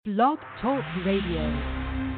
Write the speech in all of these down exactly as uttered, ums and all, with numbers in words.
Blog Talk Radio.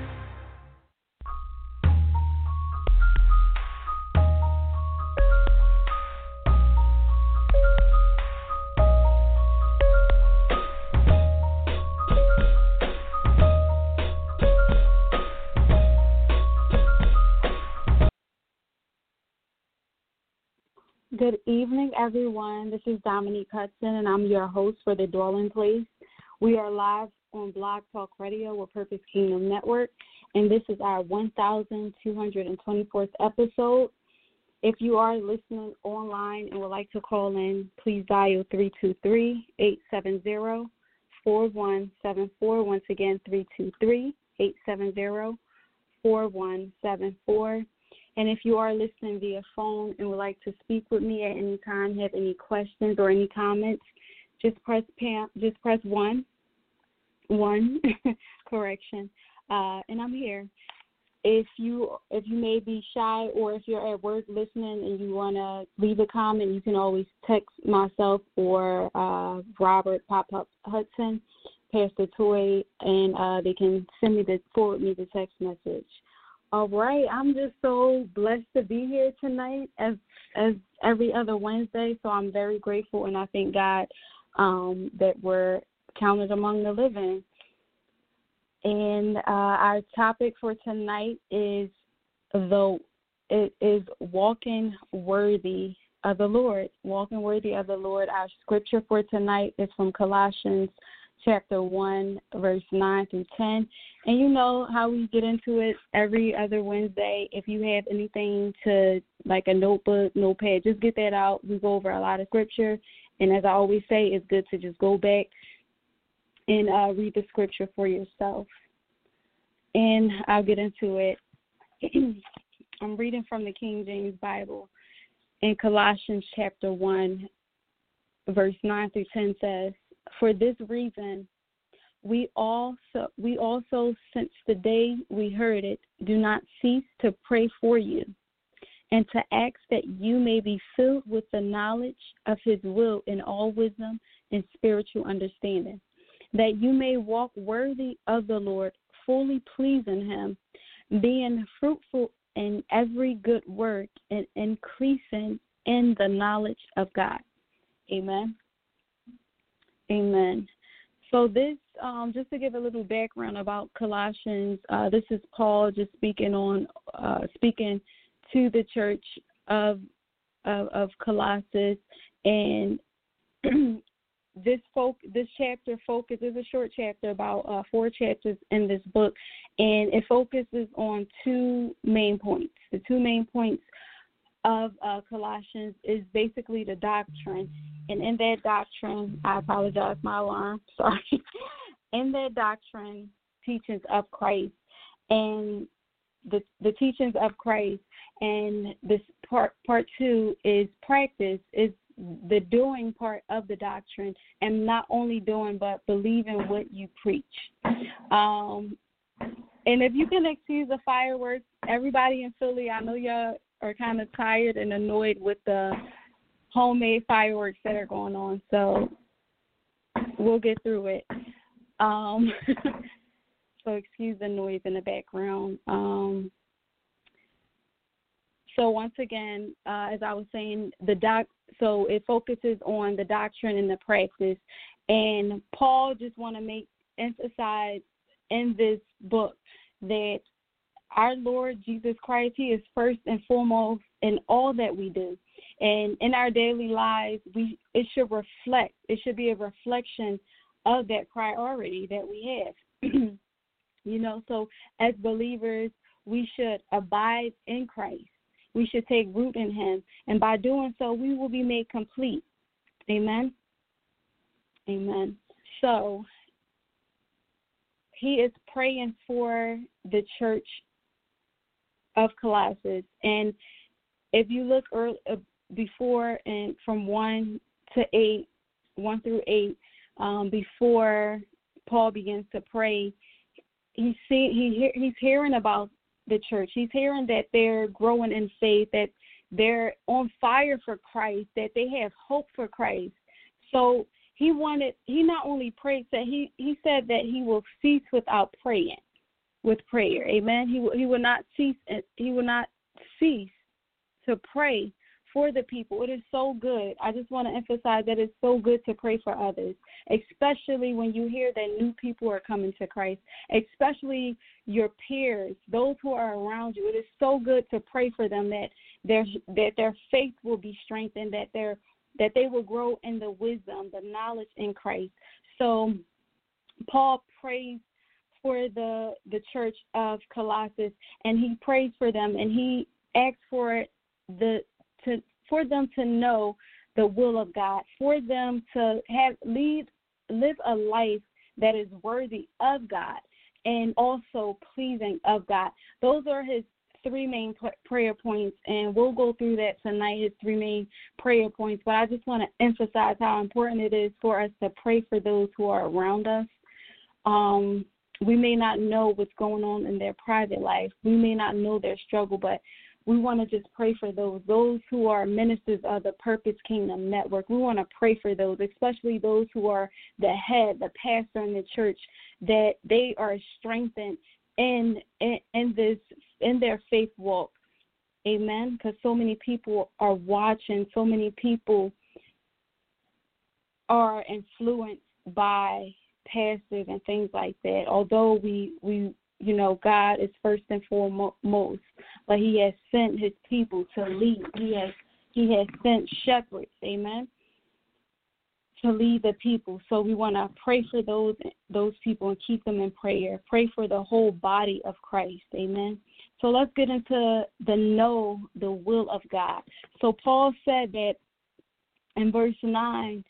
Good evening, everyone. This is Dominique Hudson, and I'm your host for The Dwelling Place. We are live on Blog Talk Radio with Purpose Kingdom Network, and this is our one thousand two hundred twenty-fourth episode. If you are listening online and would like to call in, please dial three two three, eight seven zero, four one seven four. Once again, three two three, eight seven zero, four one seven four. And if you are listening via phone and would like to speak with me at any time, have any questions or any comments, just press Pam, just press one, one, correction, uh, and I'm here. If you if you may be shy or if you're at work listening and you want to leave a comment, you can always text myself or uh, Robert Pop-Up Hudson, Pastor Toy, and uh, they can send me the forward me the text message. All right, I'm just so blessed to be here tonight as as every other Wednesday, so I'm very grateful, and I thank God um, that we're counted among the living. And uh, our topic for tonight is the it is walking worthy of the Lord. Walking worthy of the Lord. Our scripture for tonight is from Colossians chapter one, verse nine through ten. And you know how we get into it every other Wednesday. If you have anything to, like a notebook, notepad, just get that out. We go over a lot of scripture. And as I always say, it's good to just go back and uh, read the scripture for yourself. And I'll get into it. I'm reading from the King James Bible. In Colossians chapter one, verse nine through ten says, "For this reason, we also, we also, since the day we heard it, do not cease to pray for you and to ask that you may be filled with the knowledge of his will in all wisdom and spiritual understanding, that you may walk worthy of the Lord, fully pleasing him, being fruitful in every good work and increasing in the knowledge of God." Amen. Amen. So this, um, just to give a little background about Colossians, uh, this is Paul just speaking on, uh, speaking to the church of of, of Colossus, and this folk, this chapter focuses, a short chapter, about uh, four chapters in this book, and it focuses on two main points. The two main points of uh, Colossians is basically the doctrine. And in that doctrine, I apologize, my alarm, sorry. In that doctrine, teachings of Christ, and the the teachings of Christ, and this part part two is practice, is the doing part of the doctrine, and not only doing but believing what you preach. Um, and if you can excuse the fireworks, everybody in Philly, I know y'all are kind of tired and annoyed with the homemade fireworks that are going on, so we'll get through it. Um, so excuse the noise in the background. Um, so once again, uh, as I was saying, the doc. So it focuses on the doctrine and the practice, and Paul just want to make emphasize in this book that our Lord Jesus Christ, he is first and foremost in all that we do. And in our daily lives, we it should reflect, it should be a reflection of that priority that we have. You know, so as believers, we should abide in Christ. We should take root in him. And by doing so, we will be made complete. Amen? Amen. So he is praying for the church of Colossus. And if you look early, uh, before and from one to eight, one through eight, um, before Paul begins to pray, he see he he's hearing about the church. He's hearing that they're growing in faith, that they're on fire for Christ, that they have hope for Christ. So he he wanted, he not only prayed, that he, he said that he will cease without praying, with prayer. Amen. He will, he will not cease, he will not cease to pray for the people. It is so good. I just want to emphasize that it's so good to pray for others, especially when you hear that new people are coming to Christ, especially your peers, those who are around you. It is so good to pray for them that their that their faith will be strengthened, that their that they will grow in the wisdom, the knowledge in Christ. So Paul prays for the the church of Colossus, and he prays for them, and he asks for the to for them to know the will of God, for them to have lead live a life that is worthy of God and also pleasing of God. Those are his three main prayer points, and we'll go through that tonight, his three main prayer points. But I just want to emphasize how important it is for us to pray for those who are around us. Um, we may not know what's going on in their private life. We may not know their struggle, but we want to just pray for those, those who are ministers of the Purpose Kingdom Network. We want to pray for those, especially those who are the head, the pastor in the church, that they are strengthened in in, in this in their faith walk. Amen. Because so many people are watching, so many people are influenced by pastors and things like that. Although we we you know, God is first and foremost, but he has sent his people to lead. He has he has sent shepherds, amen, to lead the people. So we want to pray for those those people and keep them in prayer. Pray for the whole body of Christ, amen. So let's get into the know the will of God. So Paul said that in verse nine,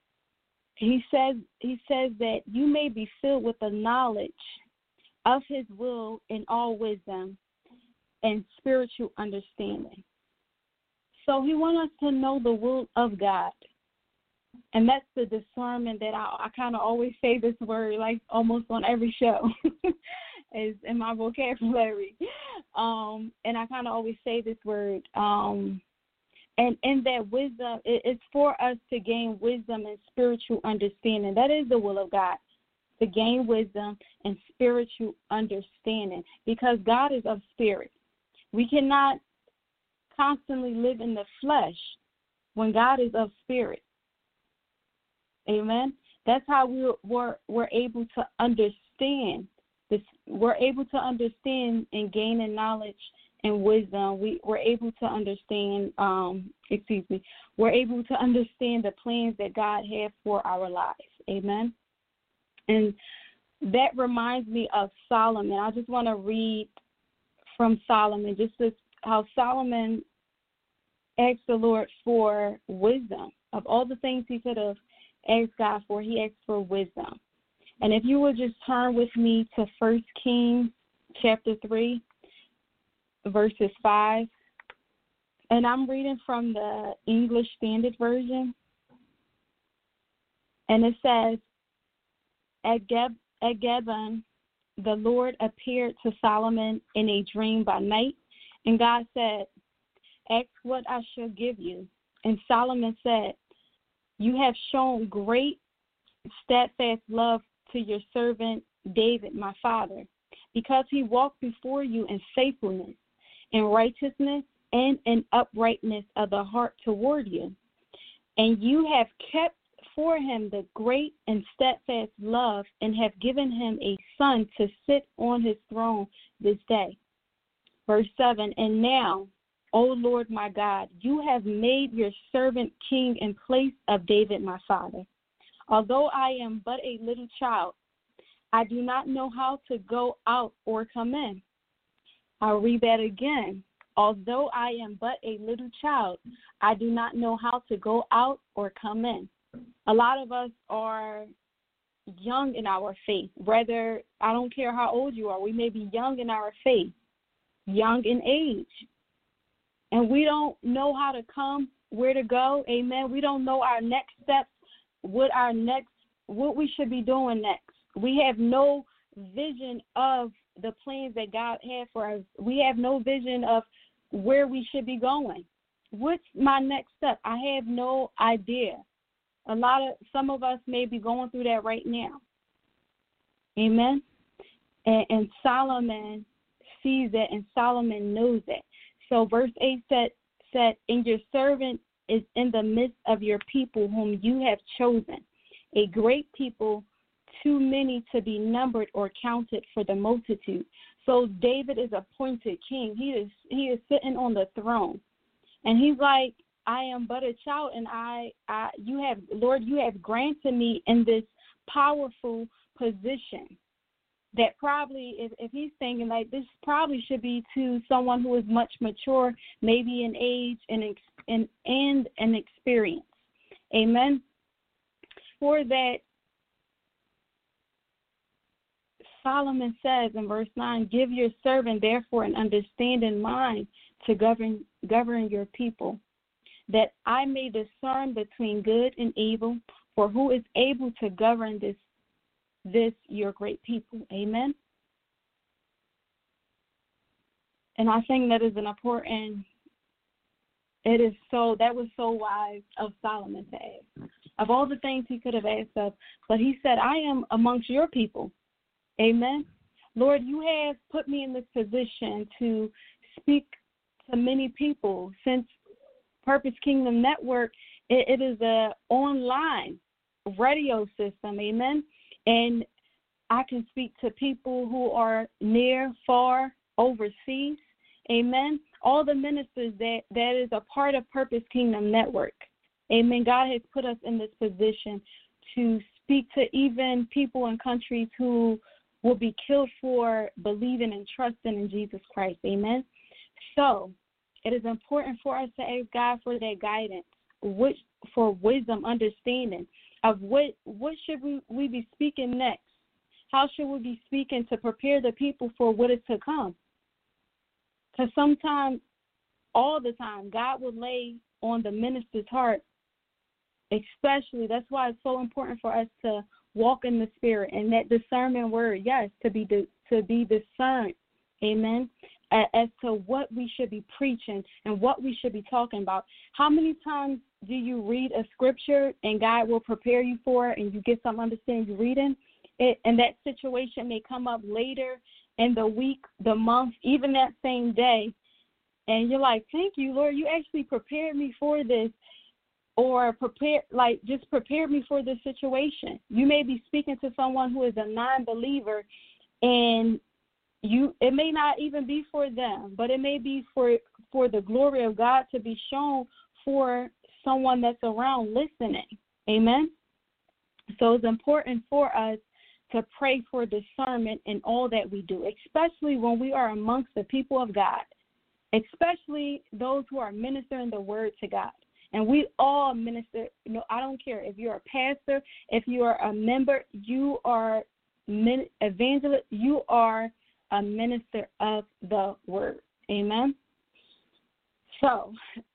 he says he says that you may be filled with the knowledge of his will in all wisdom and spiritual understanding. So he wants us to know the will of God. And that's the discernment that I, I kind of always say this word, like almost on every show, is in my vocabulary. Um, and I kind of always say this word. Um, and in that wisdom, it, it's for us to gain wisdom and spiritual understanding. That is the will of God, to gain wisdom and spiritual understanding, because God is of spirit. We cannot constantly live in the flesh when God is of spirit. Amen. That's how we we're, we're able to understand this. We're able to understand and gain in knowledge and wisdom. We, we're able to understand, um, excuse me, we're able to understand the plans that God has for our lives. Amen. And that reminds me of Solomon. I just want to read from Solomon, just as how Solomon asked the Lord for wisdom. Of all the things he could have asked God for, he asked for wisdom. And if you would just turn with me to First Kings chapter three, verses five. And I'm reading from the English Standard Version. And it says, At, Geb- at Gibeon, the Lord appeared to Solomon in a dream by night, and God said, ask what I shall give you. And Solomon said, you have shown great steadfast love to your servant David, my father, because he walked before you in faithfulness, in righteousness, and in uprightness of the heart toward you. And you have kept for him the great and steadfast love, and have given him a son to sit on his throne this day. Verse seven, and now, O Lord my God, you have made your servant king in place of David my father. Although I am but a little child, I do not know how to go out or come in. I'll read that again. Although I am but a little child, I do not know how to go out or come in. A lot of us are young in our faith. Whether, I don't care how old you are, we may be young in our faith, young in age. And we don't know how to come, where to go. Amen. We don't know our next steps, what our next, what we should be doing next. We have no vision of the plans that God had for us. We have no vision of where we should be going. What's my next step? I have no idea. A lot of, some of us may be going through that right now. Amen. And, and Solomon sees that, and Solomon knows that. So verse eight said, said, and your servant is in the midst of your people whom you have chosen, a great people, too many to be numbered or counted for the multitude. So David is appointed king. He is he is sitting on the throne. And he's like, I am but a child, and I, I you have, Lord, you have granted me in this powerful position that probably, if, if he's thinking like this, probably should be to someone who is much mature, maybe in age and and and an experience. Amen. For that, Solomon says in verse nine, give your servant therefore an understanding mind to govern govern your people, that I may discern between good and evil, for who is able to govern this this your great people. Amen. And I think that is an important, it is so, that was so wise of Solomon to ask. Of all the things he could have asked of, but he said, I am amongst your people. Amen. Lord, you have put me in this position to speak to many people. Since Purpose Kingdom Network, it, it is a online radio system. Amen. And I can speak to people who are near, far, overseas. Amen. All the ministers that, that is a part of Purpose Kingdom Network. Amen. God has put us in this position to speak to even people in countries who will be killed for believing and trusting in Jesus Christ. Amen. So it is important for us to ask God for that guidance, which for wisdom, understanding of what what should we, we be speaking next. How should we be speaking to prepare the people for what is to come? Because sometimes, all the time, God will lay on the minister's heart, especially. That's why it's so important for us to walk in the Spirit and that discernment word, yes, to be to be discerned, amen, as to what we should be preaching and what we should be talking about. How many times do you read a scripture and God will prepare you for it and you get some understanding you're reading it, and that situation may come up later in the week, the month, even that same day, and you're like, thank you, Lord, you actually prepared me for this, or prepare, like just prepared me for this situation. You may be speaking to someone who is a non-believer, and you it may not even be for them, but it may be for for the glory of God to be shown for someone that's around listening. Amen. So it's important for us to pray for discernment in all that we do, especially when we are amongst the people of God, especially those who are ministering the word to God. And we all minister. You know, I don't care if you're a pastor, if you are a member, you are min- evangelist, you are a minister of the word. Amen. So,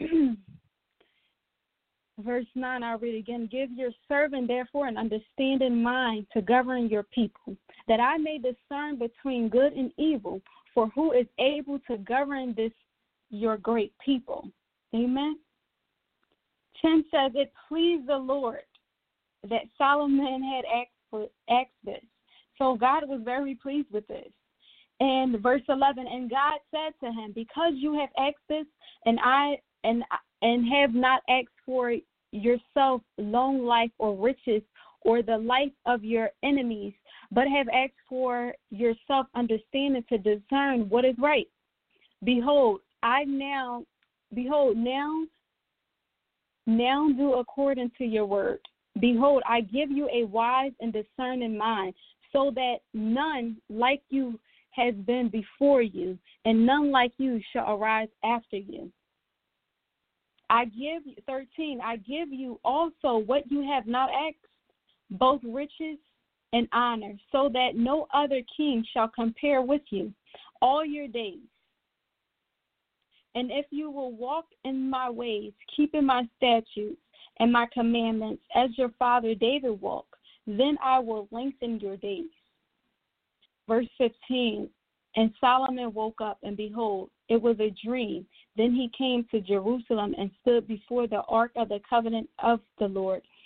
verse nine, I'll read again. Give your servant, therefore, an understanding mind to govern your people, that I may discern between good and evil, for who is able to govern this your great people. Amen. ten says, it pleased the Lord that Solomon had asked, for, asked this. So God was very pleased with this. And verse eleven, and God said to him, because you have asked this, and I and and have not asked for yourself long life or riches or the life of your enemies, but have asked for yourself understanding to discern what is right. Behold, I now, behold, now, now do according to your word. Behold, I give you a wise and discerning mind, so that none like you has been before you, and none like you shall arise after you. I give you, thirteen, I give you also what you have not asked, both riches and honor, so that no other king shall compare with you all your days. And if you will walk in my ways, keeping my statutes and my commandments, as your father David walked, then I will lengthen your days. Verse fifteen, and Solomon woke up, and behold, it was a dream. Then he came to Jerusalem and stood before the ark of the covenant of the Lord.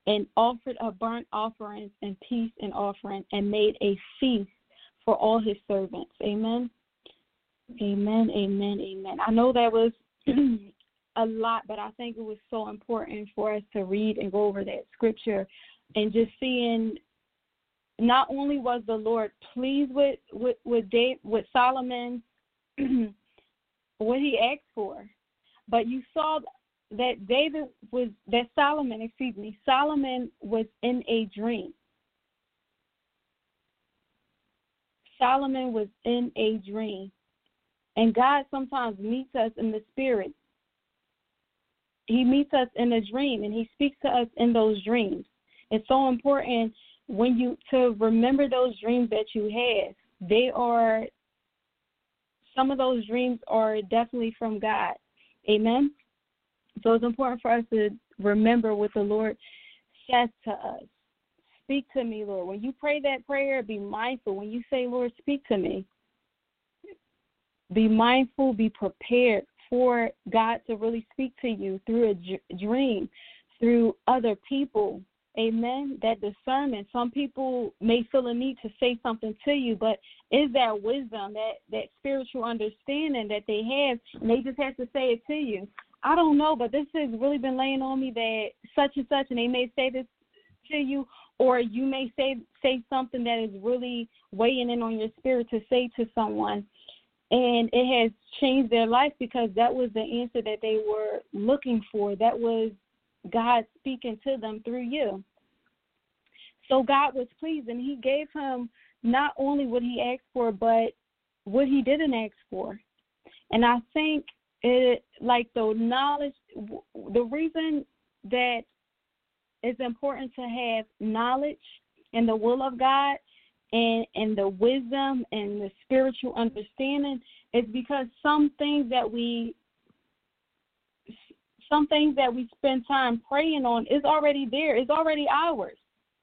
and offered a burnt offering and peace and offering and made a feast for all his servants. Amen. Amen, amen, amen. I know that was a lot, but I think it was so important for us to read and go over that scripture and just seeing not only was the Lord pleased with with with, Dave, with Solomon, what he asked for, but you saw that David was, that Solomon, excuse me, Solomon was in a dream. Solomon was in a dream. And God sometimes meets us in the spirit. He meets us in a dream, and he speaks to us in those dreams. It's so important when you to remember those dreams that you have. They are, some of those dreams are definitely from God. Amen? So it's important for us to remember what the Lord says to us. Speak to me, Lord. When you pray that prayer, be mindful. When you say, Lord, speak to me, be mindful, be prepared for God to really speak to you through a dream, through other people. Amen. That discernment. Some people may feel a need to say something to you, but is that wisdom, that, that spiritual understanding that they have, and they just have to say it to you? I don't know, but this has really been laying on me that such and such, and they may say this to you, or you may say say something that is really weighing in on your spirit to say to someone. And it has changed their life because that was the answer that they were looking for. That was God speaking to them through you. So God was pleased, and he gave him not only what he asked for, but what he didn't ask for. And I think it, like the knowledge, the reason that it's important to have knowledge and the will of God And, and the wisdom and the spiritual understanding is because some things that we some things that we spend time praying on is already there. It's already ours.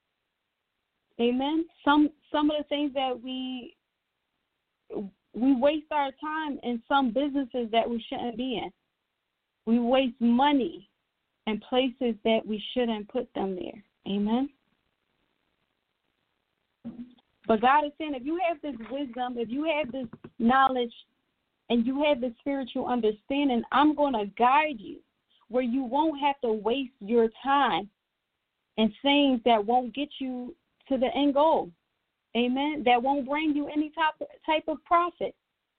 Amen. Some some of the things that we we waste our time in some businesses that we shouldn't be in. We waste money in places that we shouldn't put them there. Amen. But God is saying, if you have this wisdom, if you have this knowledge, and you have this spiritual understanding, I'm going to guide you where you won't have to waste your time in things that won't get you to the end goal. Amen? That won't bring you any type of, type of profit.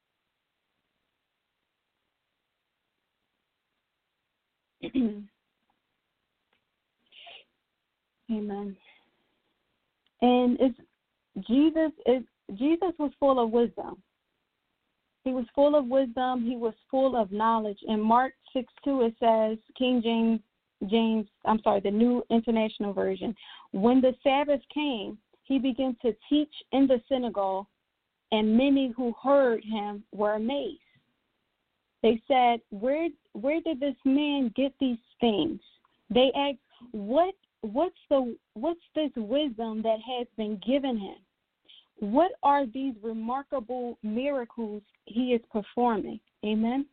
Amen. And it's Jesus is Jesus was full of wisdom. He was full of wisdom. He was full of knowledge. In Mark six two, it says, King James, James, I'm sorry, the New International Version. When the Sabbath came, he began to teach in the synagogue, and many who heard him were amazed. They said, "Where, where did this man get these things?" They asked, "What What's the what's this wisdom that has been given him? What are these remarkable miracles he is performing?" Amen.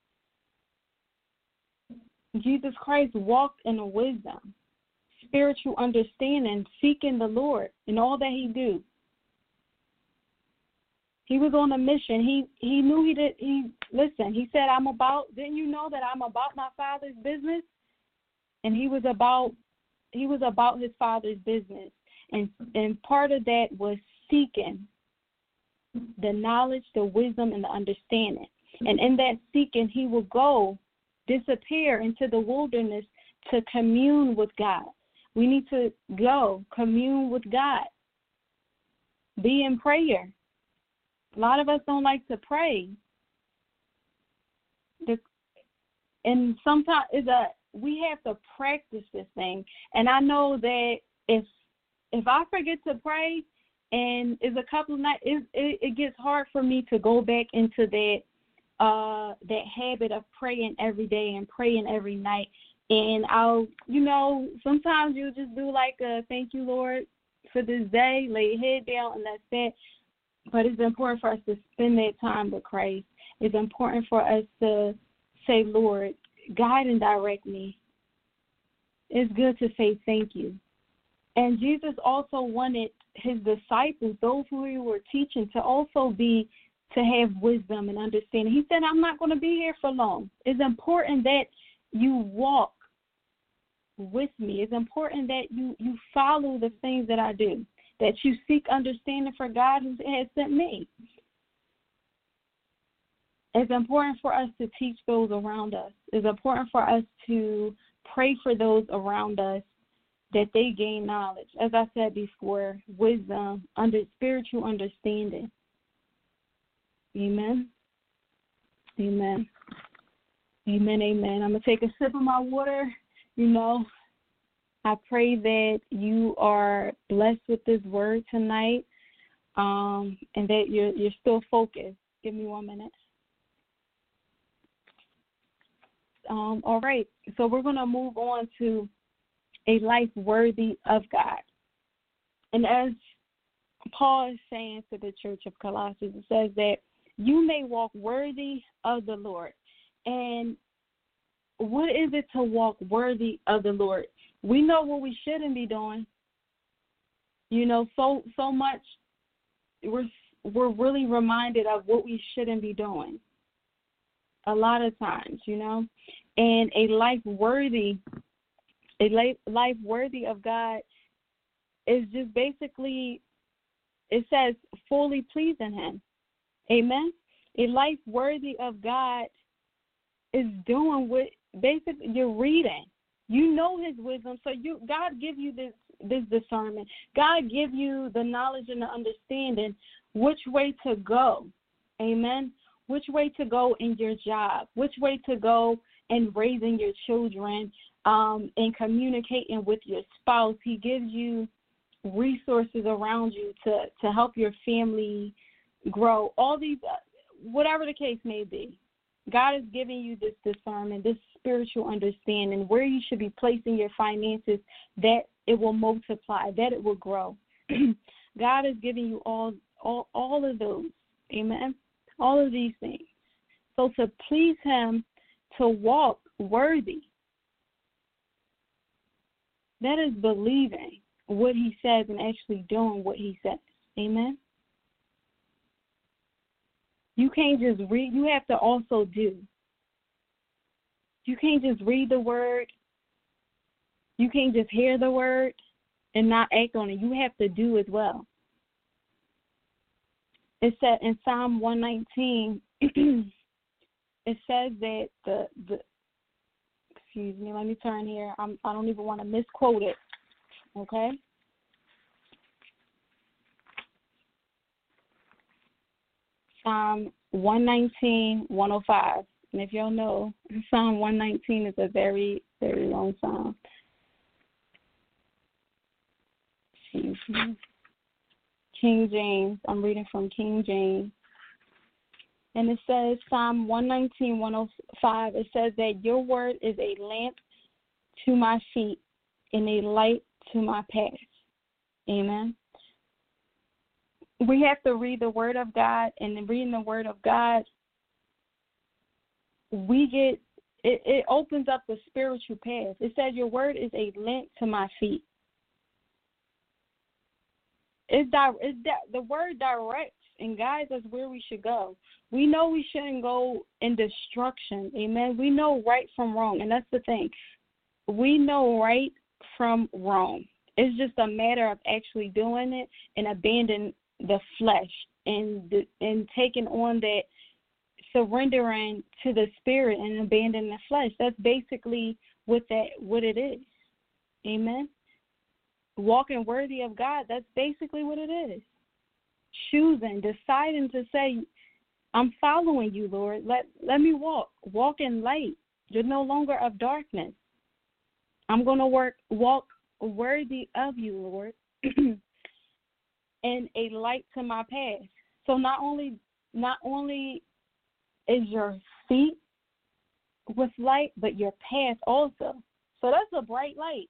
Jesus Christ walked in a wisdom, spiritual understanding, seeking the Lord in all that he do. He was on a mission. He he knew he did. He listen. He said, "I'm about." Didn't you know that I'm about my Father's business? And he was about. He was about his Father's business, and and part of that was seeking the knowledge, the wisdom, and the understanding. And in that seeking, he will go disappear into the wilderness to commune with God. We need to go commune with God. Be in prayer. A lot of us don't like to pray. The, and sometimes it's a we have to practice this thing. And I know that if if I forget to pray and it's a couple of nights, it, it, it gets hard for me to go back into that uh, that habit of praying every day and praying every night. And I'll, you know, sometimes you'll just do like a thank you, Lord, for this day, lay your head down, and that's it. But it's important for us to spend that time with Christ. It's important for us to say, Lord, guide and direct me. It's good to say thank you. And Jesus also wanted his disciples, those who he were teaching, to also be, to have wisdom and understanding. He said, I'm not going to be here for long. It's important that you walk with me. It's important that you, you follow the things that I do, that you seek understanding for God who has sent me. It's important for us to teach those around us. It's important for us to pray for those around us, that they gain knowledge. As I said before, wisdom, under spiritual understanding. Amen. Amen. Amen, amen. I'm going to take a sip of my water. You know, I pray that you are blessed with this word tonight, um, and that you're, you're still focused. Give me one minute. Um, all right, so we're going to move on to a life worthy of God. And as Paul is saying to the church of Colossus, it says that you may walk worthy of the Lord. And what is it to walk worthy of the Lord? We know what we shouldn't be doing. You know, so so much we're we're really reminded of what we shouldn't be doing a lot of times, you know. And a life worthy, a life, life worthy of God is just basically, it says, fully pleasing him. Amen? A life worthy of God is doing what basically you're reading. You know his wisdom, so you God give you this this discernment. God give you the knowledge and the understanding which way to go. Amen? Which way to go in your job, which way to go in raising your children, um, and communicating with your spouse. He gives you resources around you to, to help your family grow. All these, uh, whatever the case may be, God is giving you this discernment, this spiritual understanding, where you should be placing your finances, that it will multiply, that it will grow. God is giving you all, all, all of those. Amen. All of these things. So to please him, to walk worthy, that is believing what he says and actually doing what he says. Amen? You can't just read. You have to also do. You can't just read the word. You can't just hear the word and not act on it. You have to do as well. It said in Psalm one nineteen, it says that the, the, excuse me, let me turn here. I'm, I don't even want to misquote it, okay? Psalm one nineteen, one oh five. And if y'all know, Psalm one nineteen is a very, very long psalm. Excuse me. King James. I'm reading from King James. And it says, Psalm one nineteen, one oh five, it says that your word is a lamp to my feet and a light to my path. Amen. We have to read the word of God, and in reading the word of God, we get, it, it opens up the spiritual path. It says your word is a lamp to my feet. It's, it's the word directs and guides us where we should go. We know we shouldn't go in destruction. Amen. We know right from wrong, and that's the thing. We know right from wrong. It's just a matter of actually doing it and abandoning the flesh and the, and taking on that, surrendering to the spirit and abandoning the flesh. That's basically what that what it is. Amen. Walking worthy of God, that's basically what it is. Choosing, deciding to say, I'm following you, Lord. Let let me walk. Walk in light. You're no longer of darkness. I'm going to work walk worthy of you, Lord, and a light to my path. So not only not only is your feet with light, but your path also. So that's a bright light.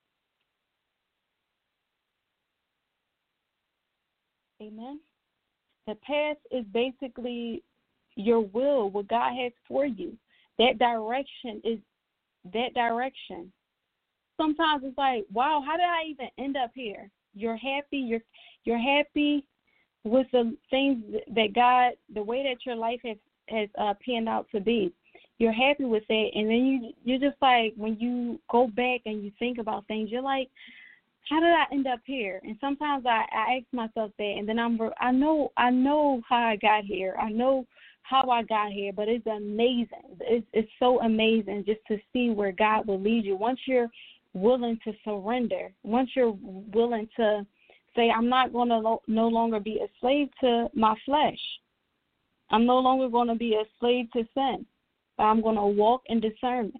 Amen. The path is basically your will, what God has for you. That direction is that direction. sometimes it's like, wow, how did I even end up here? You're happy. You're you're happy with the things that God, the way that your life has has uh, panned out to be. You're happy with it, and then you you're just like, when you go back and you think about things, you're like, how did I end up here? And sometimes I, I ask myself that, and then I'm I know I know how I got here. I know how I got here, but it's amazing. It's it's so amazing just to see where God will lead you once you're willing to surrender. Once you're willing to say, I'm not going to lo- no longer be a slave to my flesh. I'm no longer going to be a slave to sin, but I'm going to walk in discernment.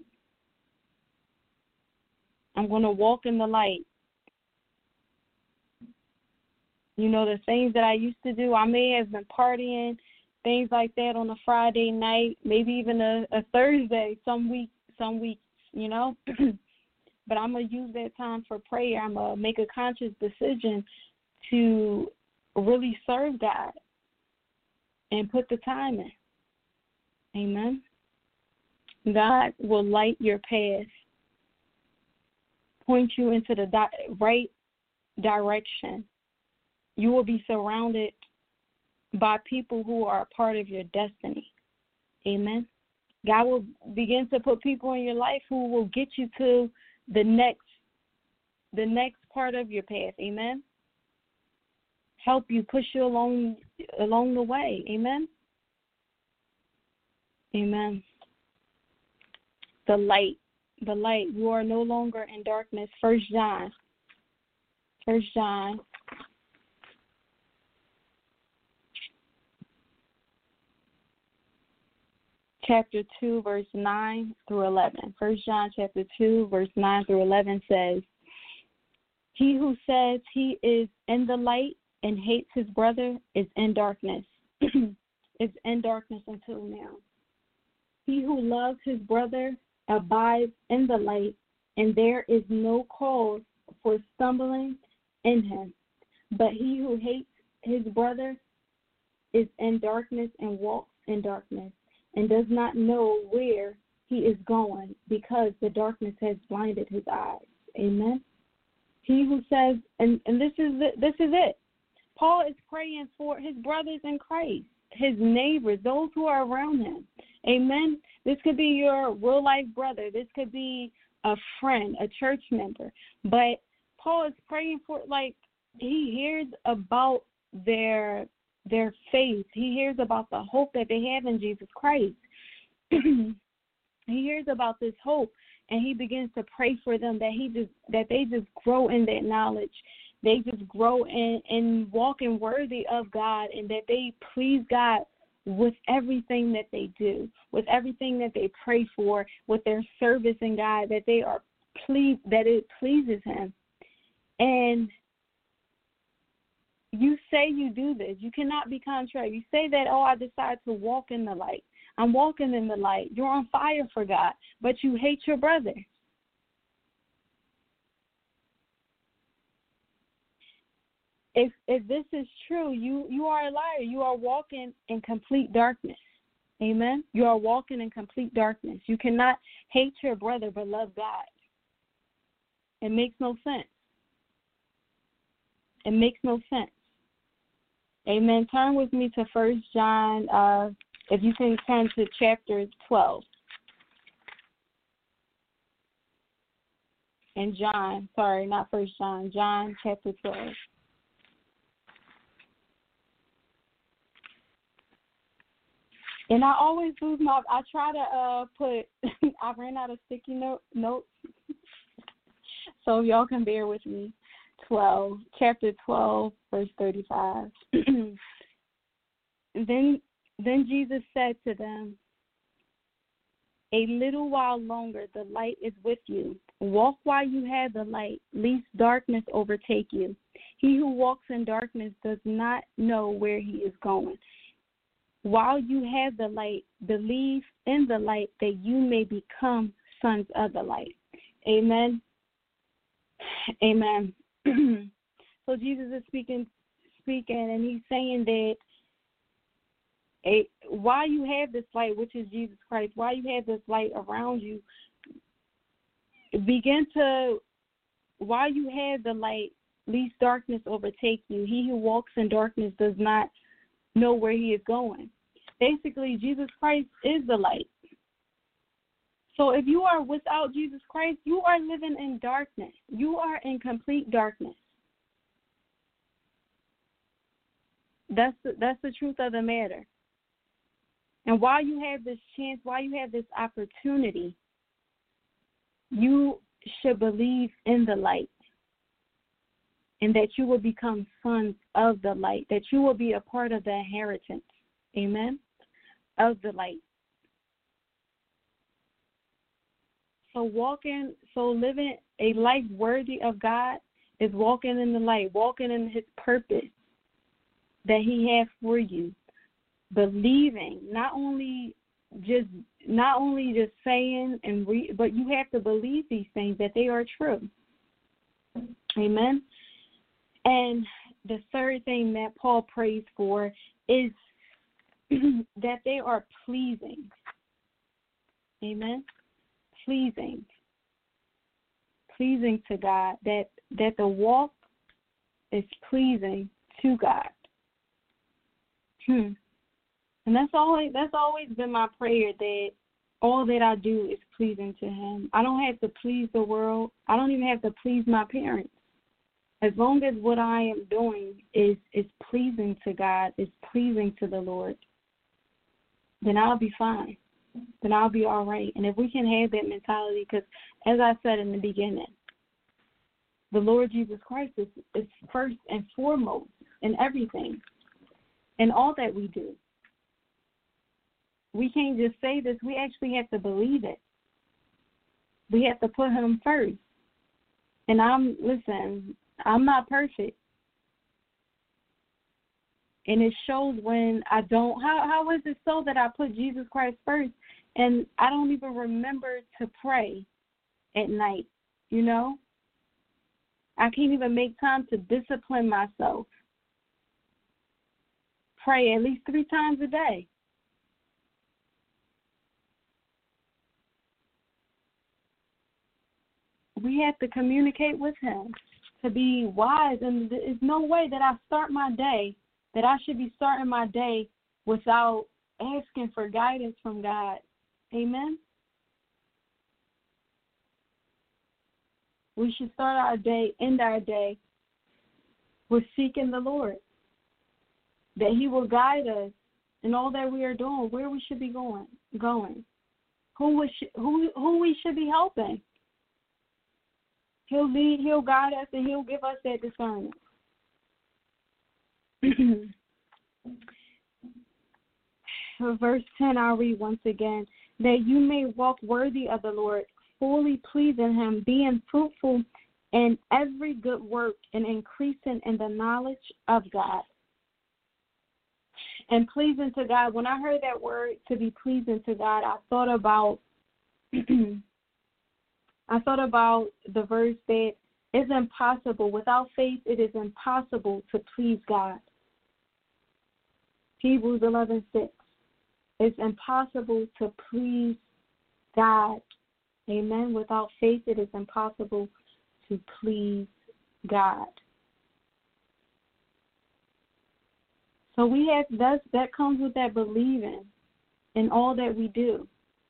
I'm going to walk in the light. You know, the things that I used to do, I may have been partying, things like that on a Friday night, maybe even a, a Thursday, some week, some weeks, you know. But I'm going to use that time for prayer. I'm going to make a conscious decision to really serve God and put the time in. Amen. God will light your path, point you into the di- right direction. You will be surrounded by people who are a part of your destiny. Amen. God will begin to put people in your life who will get you to the next the next part of your path. Amen. Help you, push you along along the way. Amen. Amen. The light. The light. You are no longer in darkness. First John. First John. Chapter two, verse nine through eleven. First John chapter two, verse nine through eleven says, he who says he is in the light and hates his brother is in darkness. Is in darkness until now. He who loves his brother abides in the light, and there is no cause for stumbling in him. But he who hates his brother is in darkness and walks in darkness, and does not know where he is going, because the darkness has blinded his eyes. Amen. He who says, and, and this is it, this is it. Paul is praying for his brothers in Christ, his neighbors, those who are around him. Amen. This could be your real life brother. This could be a friend, a church member. But Paul is praying for, like, he hears about their their faith. He hears about the hope that they have in Jesus Christ. He hears about this hope, and he begins to pray for them that he just that they just grow in that knowledge. They just grow in, in walking worthy of God, and that they please God with everything that they do, with everything that they pray for, with their service in God, that they are pleased, that it pleases him. And you say you do this. You cannot be contrary. You say that, oh, I decide to walk in the light. I'm walking in the light. You're on fire for God, but you hate your brother. If if this is true, you, you are a liar. You are walking in complete darkness. Amen? You are walking in complete darkness. You cannot hate your brother but love God. It makes no sense. It makes no sense. Amen. Turn with me to First John, uh, if you can turn to chapter twelve. And John, sorry, not First John, John chapter twelve. And I always lose my, I try to uh, put, I ran out of sticky note, notes, so y'all can bear with me. twelve, chapter twelve, verse thirty-five. then, then Jesus said to them, a little while longer the light is with you. Walk while you have the light, lest darkness overtake you. He who walks in darkness does not know where he is going. While you have the light, believe in the light, that you may become sons of the light. Amen. Amen. So Jesus is speaking, speaking, and he's saying that a, while you have this light, which is Jesus Christ, while you have this light around you, begin to, while you have the light, lest darkness overtake you. He who walks in darkness does not know where he is going. Basically, Jesus Christ is the light. So if you are without Jesus Christ, you are living in darkness. You are in complete darkness. That's the, that's the truth of the matter. And while you have this chance, while you have this opportunity, you should believe in the light and that you will become sons of the light, that you will be a part of the inheritance, amen, of the light. So walking, so living a life worthy of God is walking in the light, walking in his purpose that he has for you, believing, not only just not only just saying and re, but you have to believe these things that they are true. Amen. And the third thing that Paul prays for is that they are pleasing. Amen. Pleasing. Pleasing to God. That that the walk is pleasing to God. Hmm. And that's always that's always been my prayer, that all that I do is pleasing to him. I don't have to please the world. I don't even have to please my parents. As long as what I am doing is, is pleasing to God, is pleasing to the Lord, then I'll be fine. Then I'll be all right. And if we can have that mentality, because as I said in the beginning, the Lord Jesus Christ is, is first and foremost in everything, in all that we do. We can't just say this. We actually have to believe it. We have to put him first. And I'm, listen, I'm not perfect. And it shows when I don't. How How is it so that I put Jesus Christ first and I don't even remember to pray at night, you know? I can't even make time to discipline myself. Pray at least three times a day. We have to communicate with him to be wise. And there's no way that I start my day, that I should be starting my day without asking for guidance from God. Amen? We should start our day, end our day, with seeking the Lord, that he will guide us in all that we are doing, where we should be going, going, who we should, who, who we should be helping. He'll lead, he'll guide us, and he'll give us that discernment. Verse ten, I'll read once again. That you may walk worthy of the Lord, fully pleasing him, being fruitful in every good work and increasing in the knowledge of God. And pleasing to God, when I heard that word, to be pleasing to God, I thought about I thought about the verse that it's impossible. Without faith, it is impossible to please God. Hebrews eleven six. It's impossible to please God. Amen. Without faith, it is impossible to please God. So we have that. That comes with that believing in all that we do.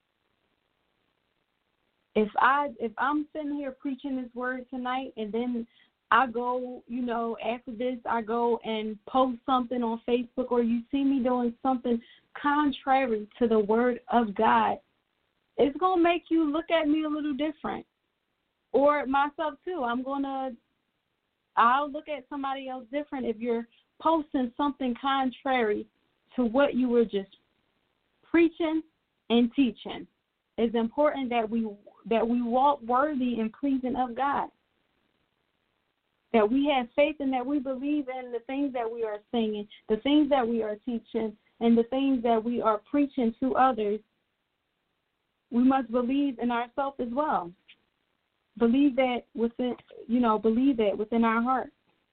If I if I'm sitting here preaching this word tonight, and then I go, you know, after this I go and post something on Facebook, or you see me doing something contrary to the word of God, it's gonna make you look at me a little different, or myself too. I'm gonna I'll look at somebody else different if you're posting something contrary to what you were just preaching and teaching. It's important that we that we walk worthy and pleasing of God, that we have faith and that we believe in the things that we are singing, the things that we are teaching, and the things that we are preaching to others. We must believe in ourselves as well. Believe that within, you know, believe that within our heart.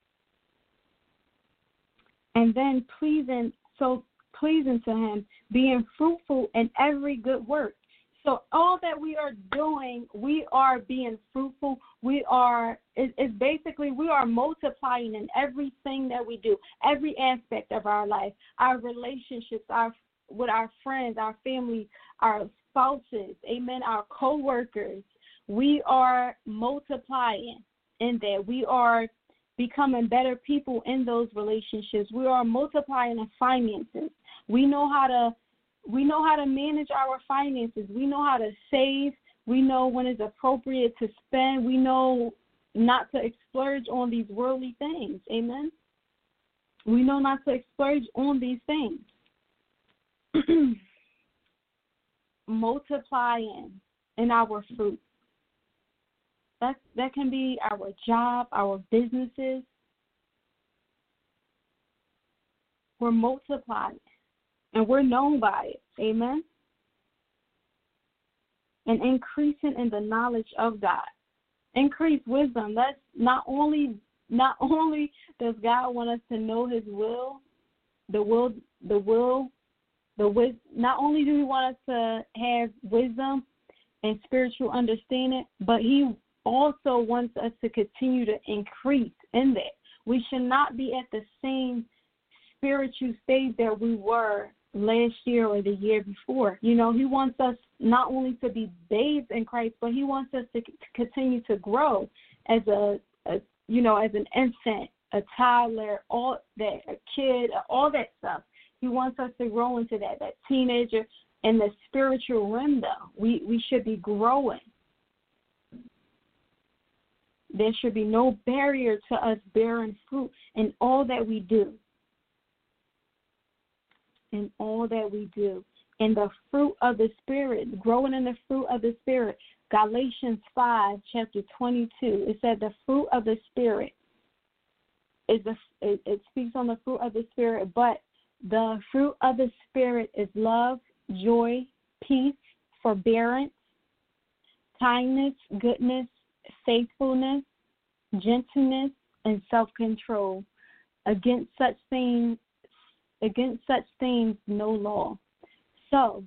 And then pleasing, so pleasing to him, being fruitful in every good work. So all that we are doing, we are being fruitful. We are, it, it's basically, we are multiplying in everything that we do, every aspect of our life, our relationships, our with our friends, our family, our spouses, amen, our co-workers. We are multiplying in that. We are becoming better people in those relationships. We are multiplying in finances. We know how to we know how to manage our finances. We know how to save. We know when it's appropriate to spend. We know not to splurge on these worldly things. Amen. We know not to splurge on these things. Multiplying in our fruit. That that can be our job, our businesses. We're multiplying, and we're known by it. Amen. And increasing in the knowledge of God. Increase wisdom. That's not only not only does God want us to know His will, the will, the will, the wis- Not only do He want us to have wisdom and spiritual understanding, but He also wants us to continue to increase in that. We should not be at the same spiritual state that we were last year or the year before. You know, He wants us not only to be babes in Christ, but He wants us to c- continue to grow as a, a, you know, as an infant, a toddler, all that, a kid, all that stuff. He wants us to grow into that, that teenager and the spiritual realm, though. We, we should be growing. There should be no barrier to us bearing fruit in all that we do. In all that we do. In the fruit of the Spirit, growing in the fruit of the Spirit. Galatians five, chapter twenty-two, it said the fruit of the Spirit. Is the, it, it speaks on the fruit of the Spirit, but the fruit of the Spirit is love, joy, peace, forbearance, kindness, goodness, faithfulness, gentleness, and self-control. Against such things, against such things, no law. So,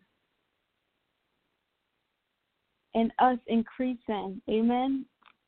and us increasing, amen.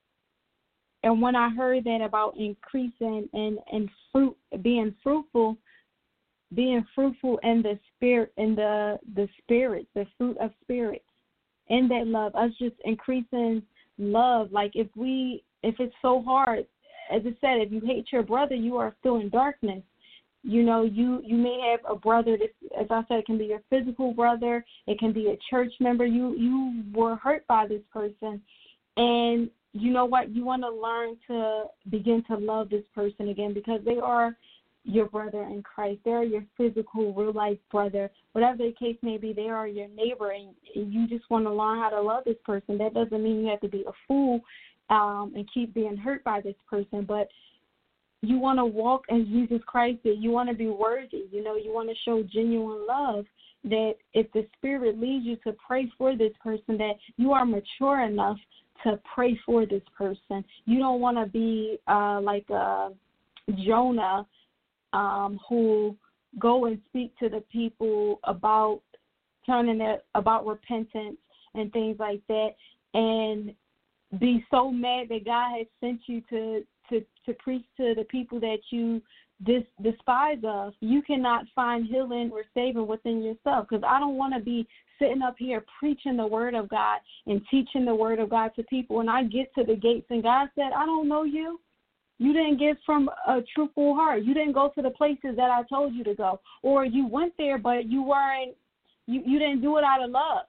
And when I heard that about increasing and, and fruit, being fruitful, being fruitful in the spirit, in the the spirit, the fruit of spirits, in that love, us just increasing love. Like if we, if it's so hard, as I said, if you hate your brother, you are still in darkness. You know, you, you may have a brother that, as I said, it can be your physical brother. It can be a church member. You you were hurt by this person. And you know what? You want to learn to begin to love this person again because they are your brother in Christ. They are your physical, real-life brother. Whatever the case may be, they are your neighbor, and you just want to learn how to love this person. That doesn't mean you have to be a fool um, and keep being hurt by this person, but you want to walk as Jesus Christ did. You want to be worthy. You know, you want to show genuine love, that if the Spirit leads you to pray for this person, that you are mature enough to pray for this person. You don't want to be uh, like uh, Jonah, Um, who go and speak to the people about turning their, about repentance and things like that, and be so mad that God has sent you to, to, to preach to the people that you dis, despise of. You cannot find healing or saving within yourself, because I don't want to be sitting up here preaching the word of God and teaching the word of God to people, and I get to the gates and God said, I don't know you. You didn't give from a truthful heart. You didn't go to the places that I told you to go. Or you went there, but you weren't, you, you didn't do it out of love.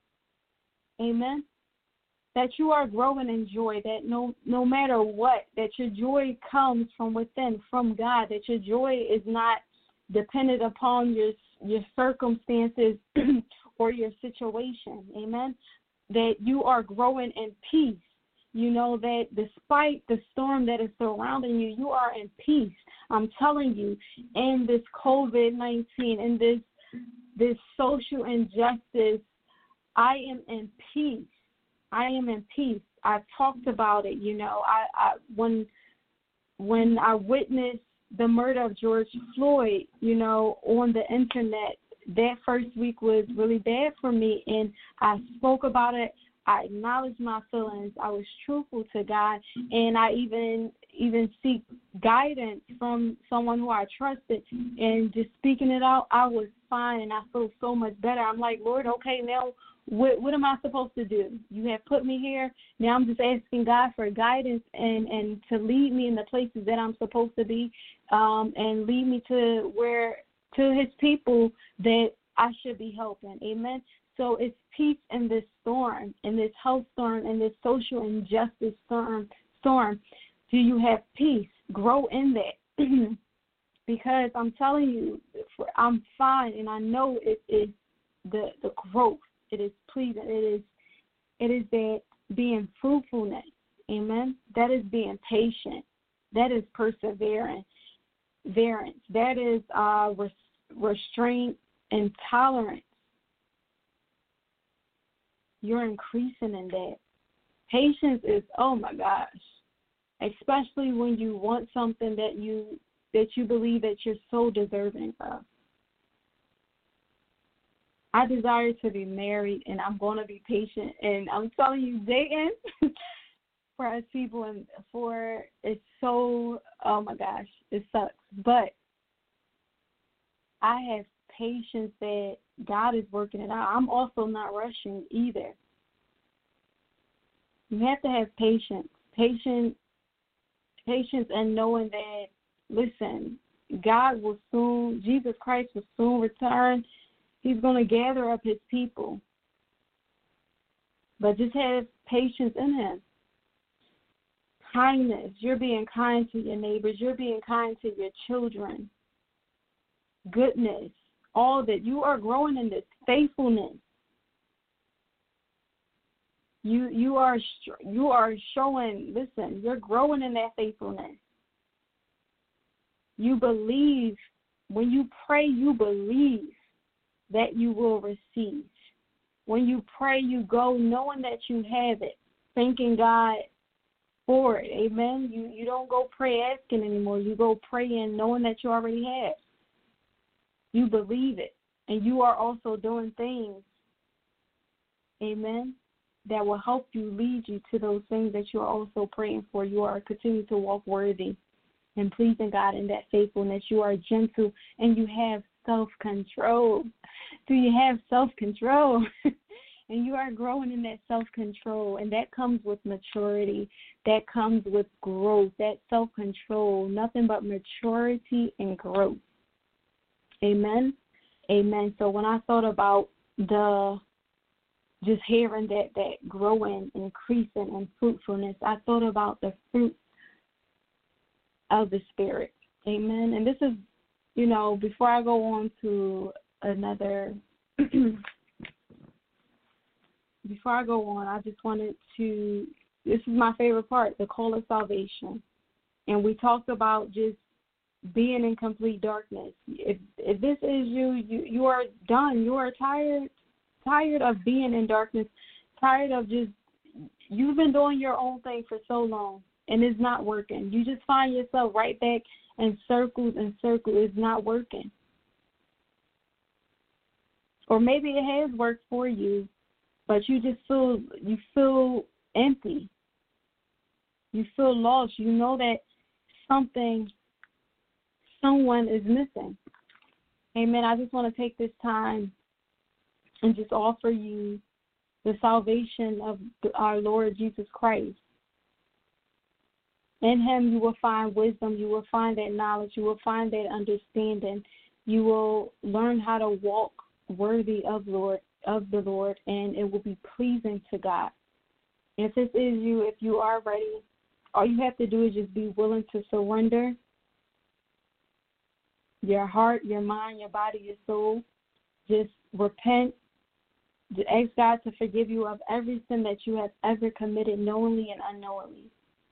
Amen. That you are growing in joy, that no no matter what, that your joy comes from within, from God, that your joy is not dependent upon your your circumstances or your situation. Amen. That you are growing in peace. You know that despite the storm that is surrounding you, you are in peace. I'm telling you, in this covid nineteen, in this this social injustice, I am in peace. I am in peace. I've talked about it. You know, I, I when when I witnessed the murder of George Floyd, you know, on the internet, that first week was really bad for me, and I spoke about it. I acknowledged my feelings. I was truthful to God, and I even even seek guidance from someone who I trusted. And just speaking it out, I was fine, and I feel so much better. I'm like, Lord, okay, now what, what am I supposed to do? You have put me here. Now I'm just asking God for guidance and, and to lead me in the places that I'm supposed to be, um, and lead me to where to His people that I should be helping. Amen. So it's peace in this storm, in this health storm, in this social injustice storm. Storm, do you have peace? Grow in that, because I'm telling you, I'm fine, and I know it is the the growth. It is pleasing. It is it is that being fruitfulness. Amen. That is being patient. That is persevering. Verance. That is uh, res- restraint and tolerance. You're increasing in that. Patience is, oh my gosh, especially when you want something that you that you believe that you're so deserving of. I desire to be married, and I'm going to be patient. And I'm telling you, dating for us people and for it's so, oh my gosh, it sucks. But I have patience that God is working it out. I'm also not rushing either. You have to have patience. Patience, patience and knowing that, listen, God will soon, Jesus Christ will soon return. He's going to gather up His people. But just have patience in Him. Kindness. You're being kind to your neighbors. You're being kind to your children. Goodness. All that. You are growing in this faithfulness. You you are you are showing, listen, you're growing in that faithfulness. You believe, when you pray, you believe that you will receive. When you pray, you go knowing that you have it, thanking God for it. Amen. You you don't go pray asking anymore. You go praying knowing that you already have. You believe it. And you are also doing things, amen, that will help you, lead you to those things that you are also praying for. You are continuing to walk worthy and pleasing God in that faithfulness. You are gentle and you have self-control. Do you have self-control? And you are growing in that self-control, and that comes with maturity. That comes with growth, that self-control, nothing but maturity and growth. Amen. Amen. So when I thought about the just hearing that, that growing, increasing, and fruitfulness, I thought about the fruit of the Spirit. Amen. And this is, you know, before I go on to another, before I go on, I just wanted to, this is my favorite part, the call of salvation. And we talked about just being in complete darkness. If if this is you, you, you are done. You are tired, tired of being in darkness, tired of just, you've been doing your own thing for so long, and it's not working. You just find yourself right back in circles and circles. It's not working. Or maybe it has worked for you, but you just feel, you feel empty. You feel lost. You know that something, someone is missing. Amen. I just want to take this time and just offer you the salvation of our Lord Jesus Christ. In Him you will find wisdom. You will find that knowledge. You will find that understanding. You will learn how to walk worthy of Lord of the Lord, and it will be pleasing to God. If this is you, if you are ready, all you have to do is just be willing to surrender your heart, your mind, your body, your soul. Just repent. Just ask God to forgive you of every sin that you have ever committed, knowingly and unknowingly.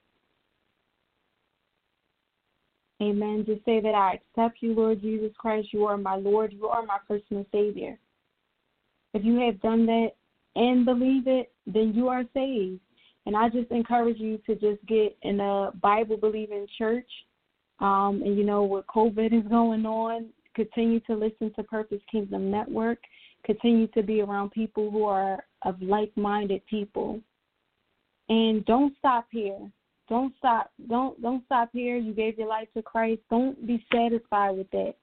Amen. Just say that I accept you, Lord Jesus Christ. You are my Lord. You are my personal Savior. If you have done that and believe it, then you are saved. And I just encourage you to just get in a Bible-believing church. Um, and, you know, what COVID is going on, continue to listen to Purpose Kingdom Network. Continue to be around people who are of like-minded people. And don't stop here. Don't stop. Don't don't stop here. You gave your life to Christ. Don't be satisfied with that.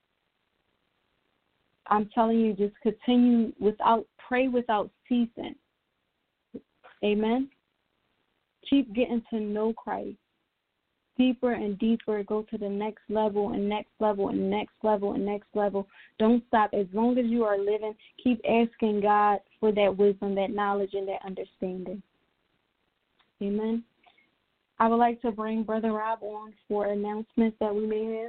I'm telling you, just continue without, pray without ceasing. Amen. Keep getting to know Christ. Deeper and deeper, go to the next level and next level and next level and next level. Don't stop. As long as you are living, keep asking God for that wisdom, that knowledge, and that understanding. Amen. I would like to bring Brother Rob on for announcements that we may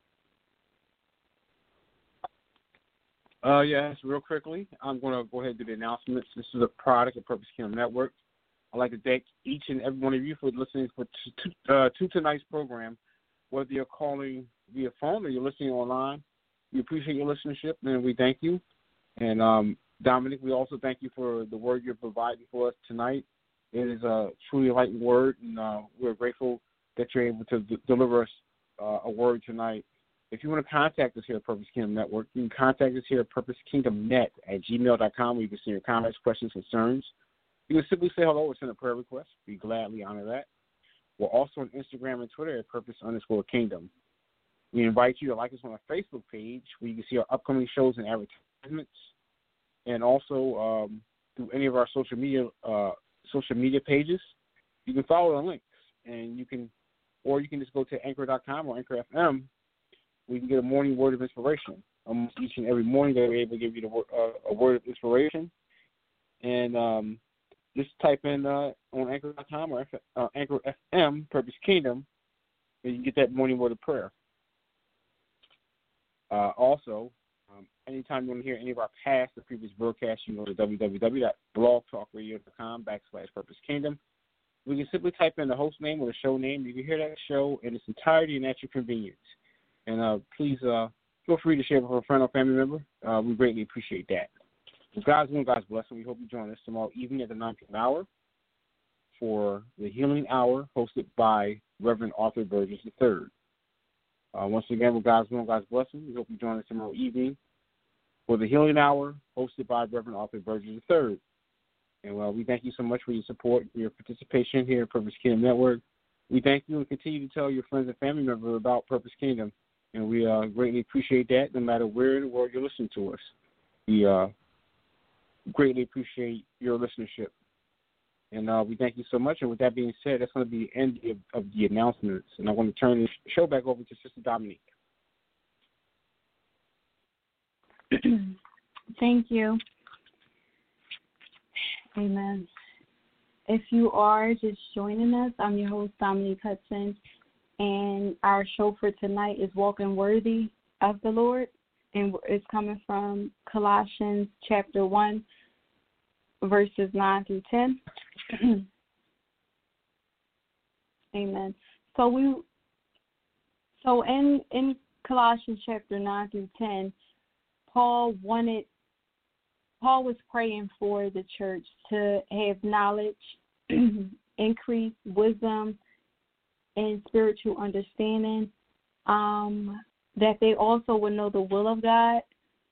have. Uh, yes, real quickly, I'm going to go ahead and do the announcements. This is a product of Purpose Kingdom Network. I'd like to thank each and every one of you for listening for t- t- uh, to tonight's program. Whether you're calling via phone or you're listening online, we appreciate your listenership, and we thank you. And, um, Dominic, we also thank you for the word you're providing for us tonight. It is a truly enlightening word, and uh, we're grateful that you're able to d- deliver us uh, a word tonight. If you want to contact us here at Purpose Kingdom Network, you can contact us here at purpose kingdom net at gmail dot com, where you can send your comments, questions, concerns. You can simply say hello or send a prayer request. We gladly honor that. We're also on Instagram and Twitter at Purpose underscore Kingdom. We invite you to like us on our Facebook page, where you can see our upcoming shows and advertisements, and also um, through any of our social media uh, social media pages. You can follow the links, and you can, or you can just go to anchor dot com or Anchor F M. We can get a morning word of inspiration. Almost each and every morning, they're able to give you the, uh, a word of inspiration, and um, just type in uh, on Anchor dot com or F- uh, Anchor F M, Purpose Kingdom, and you can get that morning word of prayer. Uh, also, um, anytime you want to hear any of our past or previous broadcasts, you can go to w w w dot blog talk radio dot com backslash Purpose Kingdom. We can simply type in the host name or the show name. You can hear that show in its entirety and at your convenience. And uh, please uh, feel free to share it with a friend or family member. Uh, we greatly appreciate that. With God's will and God's blessing, we hope you join us tomorrow evening at the nine p.m. hour for the Healing Hour, hosted by Reverend Arthur Burgess the third. Uh, once again, with God's will and God's blessing, we hope you join us tomorrow evening for the Healing Hour, hosted by Reverend Arthur Burgess the third. And well, we thank you so much for your support and your participation here at Purpose Kingdom Network. We thank you and continue to tell your friends and family members about Purpose Kingdom. And we uh, greatly appreciate that, no matter where in the world you're listening to us. We uh, greatly appreciate your listenership. And uh, we thank you so much. And with that being said, that's going to be the end of, of the announcements. And I'm going to turn the show back over to Sister Dominique. Thank you. Amen. If you are just joining us, I'm your host, Dominique Hudson. And our show for tonight is Walking Worthy of the Lord. And it's coming from Colossians chapter one, verses nine through ten. Amen. So we so in in Colossians chapter nine through ten, Paul wanted Paul was praying for the church to have knowledge, increase wisdom, and spiritual understanding, um, that they also would know the will of God,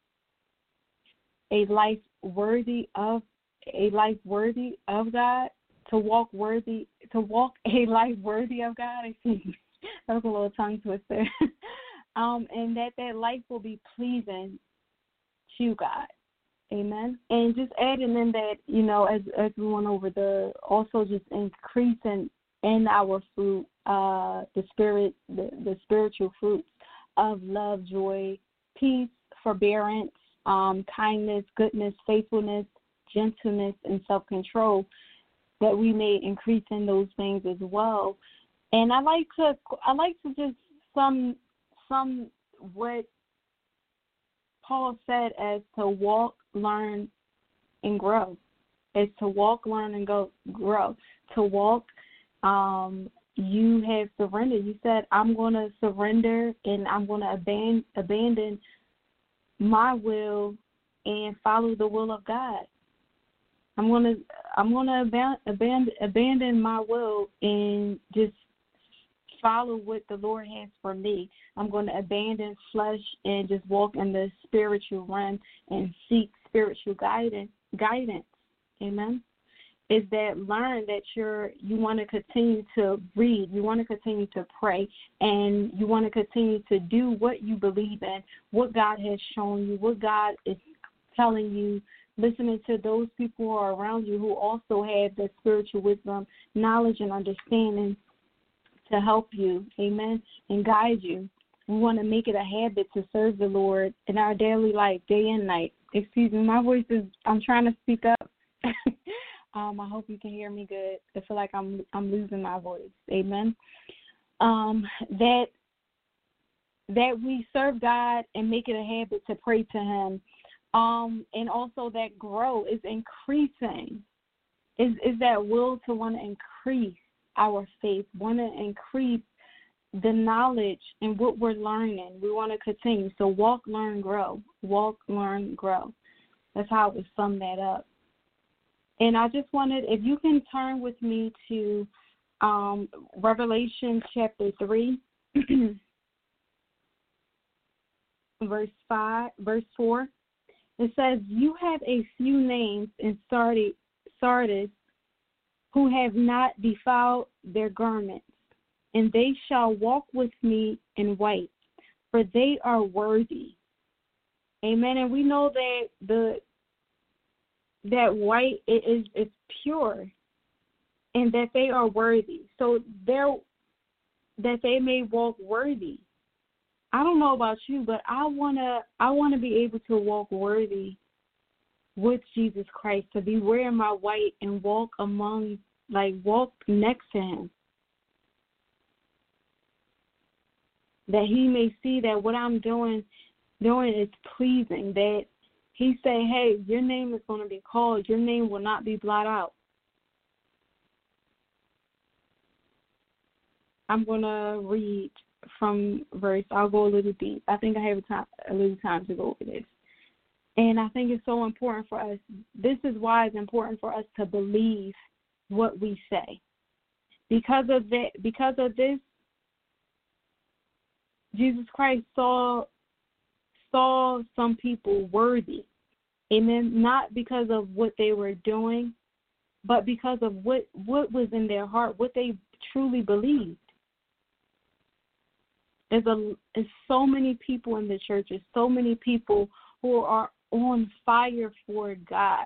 a life worthy of a life worthy of God, to walk worthy to walk a life worthy of God. I think that was a little tongue twister. um, and that that life will be pleasing to God. Amen. And just adding in that, you know, as as we went over the also just increasing in our fruit, uh, the spirit, the, the spiritual fruits of love, joy, peace, forbearance, um, kindness, goodness, faithfulness, gentleness, and self-control, that we may increase in those things as well. And I like to, I like to just some, some what Paul said as to walk, learn, and grow. Is to walk, learn, and go grow. To walk, um, you have surrendered. You said, I'm going to surrender and I'm going to abandon, abandon my will and follow the will of God. I'm going to I'm going to abandon, abandon abandon my will and just follow what the Lord has for me. I'm going to abandon flesh and just walk in the spiritual realm and seek spiritual guidance. Guidance, amen. Is that learn that you're you want to continue to read, you want to continue to pray, and you want to continue to do what you believe in, what God has shown you, what God is telling you. Listening to those people who are around you who also have the spiritual wisdom, knowledge, and understanding to help you, amen, and guide you. We want to make it a habit to serve the Lord in our daily life, day and night. Excuse me, my voice is, I'm trying to speak up. um, I hope you can hear me good. I feel like I'm I'm losing my voice, amen. Um, that that we serve God and make it a habit to pray to Him. Um, and also that grow is increasing, is is that will to want to increase our faith, want to increase the knowledge and what we're learning. We want to continue. So walk, learn, grow. Walk, learn, grow. That's how I would sum that up. And I just wanted, if you can turn with me to um, Revelation chapter three, verse five, verse four. It says, you have a few names in Sardis, Sardis who have not defiled their garments, and they shall walk with me in white, for they are worthy. Amen. And we know that the that white is is pure, and that they are worthy. So they're that they may walk worthy. I don't know about you, but I wanna I wanna be able to walk worthy with Jesus Christ, to be wearing my white and walk among, like walk next to Him. That He may see that what I'm doing doing is pleasing. That He say, hey, your name is going to be called. Your name will not be blotted out. I'm going to read from verse. I'll go a little deep. I think I have a, time, a little time to go over this. And I think it's so important for us. This is why it's important for us to believe what we say. Because of that, because of this, Jesus Christ saw saw some people worthy. Amen. Not because of what they were doing, but because of what, what was in their heart, what they truly believed. There's a there's so many people in the churches, so many people who are on fire for God,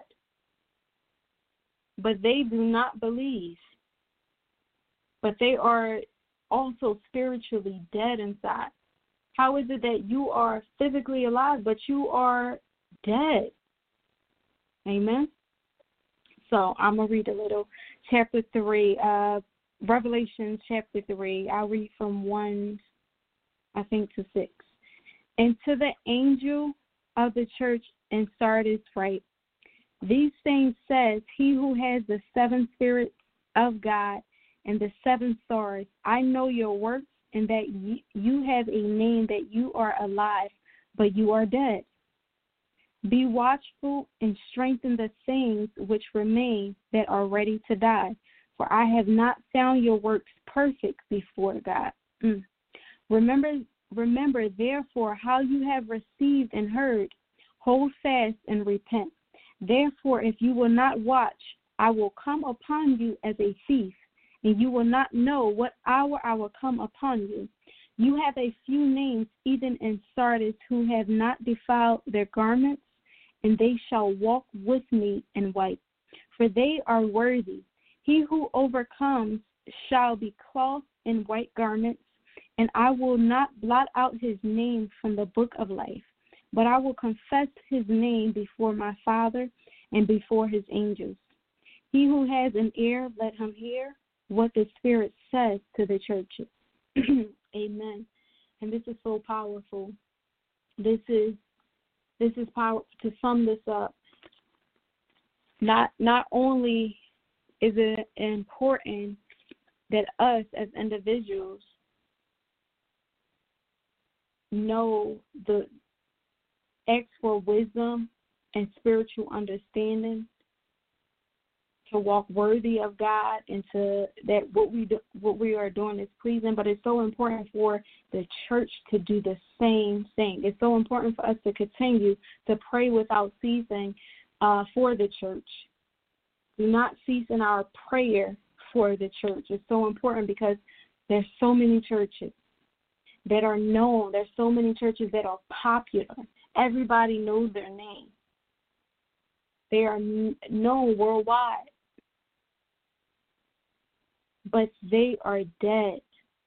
but they do not believe. But they are also spiritually dead inside. How is it that you are physically alive, but you are dead? Amen. So I'm going to read a little. Chapter three, uh, Revelation chapter three. I'll read from one, I think, to six. And to the angel of the church in Sardis write, these things says he who has the seven spirits of God and the seven stars. I know your works, and that you have a name, that you are alive, but you are dead. Be watchful and strengthen the things which remain that are ready to die, for I have not found your works perfect before God. Mm. Remember, remember, therefore, how you have received and heard. Hold fast and repent. Therefore, if you will not watch, I will come upon you as a thief, and you will not know what hour I will come upon you. You have a few names, even in Sardis, who have not defiled their garments, and they shall walk with me in white, for they are worthy. He who overcomes shall be clothed in white garments, and I will not blot out his name from the book of life, but I will confess his name before my Father and before his angels. He who has an ear, let him hear what the Spirit says to the churches. Amen. And this is so powerful. This is this is power. To sum this up, not not only is it important that us as individuals know the ask for wisdom and spiritual understanding to walk worthy of God and to that what we do, what we are doing is pleasing. But it's so important for the church to do the same thing. It's so important for us to continue to pray without ceasing uh, for the church. Do not cease in our prayer for the church. It's so important because there's so many churches that are known. There's so many churches that are popular. Everybody knows their name. They are known worldwide. But they are dead.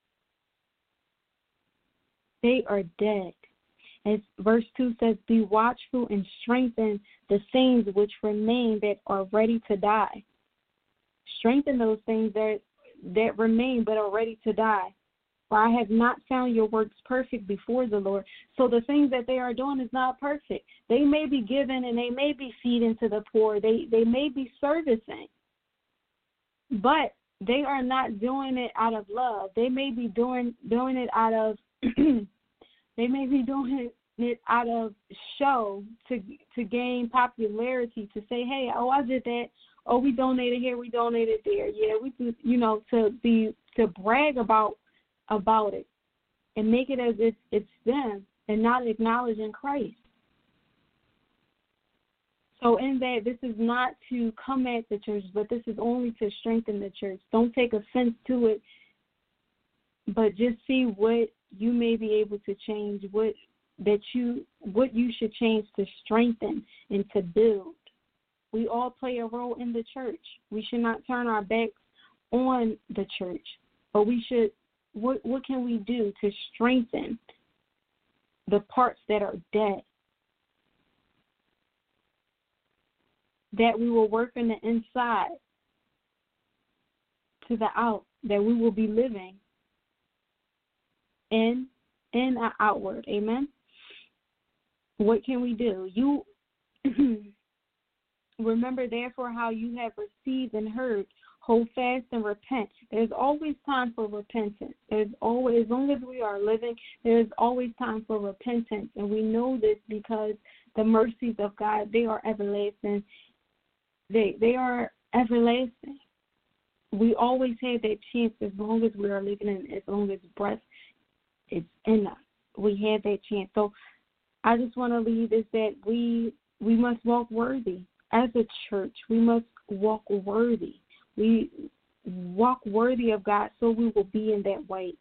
They are dead. As verse two says, be watchful and strengthen the things which remain that are ready to die. Strengthen those things that, that remain but are ready to die. For I have not found your works perfect before the Lord. So the things that they are doing is not perfect. They may be giving and they may be feeding to the poor. They they may be servicing. But they are not doing it out of love. They may be doing doing it out of they may be doing it out of show to to gain popularity, to say, hey, oh, I did that. Oh, we donated here, we donated there. Yeah, we do, you know, to be to brag about about it and make it as if it's them and not acknowledging Christ. So in that, this is not to come at the church, but this is only to strengthen the church. Don't take offense to it, but just see what you may be able to change, what that you what you should change to strengthen and to build. We all play a role in the church. We should not turn our backs on the church, but we should. What what can we do to strengthen the parts that are dead? That we will work in the inside to the out, that we will be living in in and outward. Amen. What can we do? You remember therefore how you have received and heard. Hold fast and repent. There's always time for repentance. There's always, as long as we are living, there's always time for repentance. And we know this because the mercies of God, they are everlasting. They they are everlasting. We always have that chance as long as we are living and as long as breath is in us. We have that chance. So I just want to leave is that we we must walk worthy. As a church, we must walk worthy. We walk worthy of God so we will be in that way.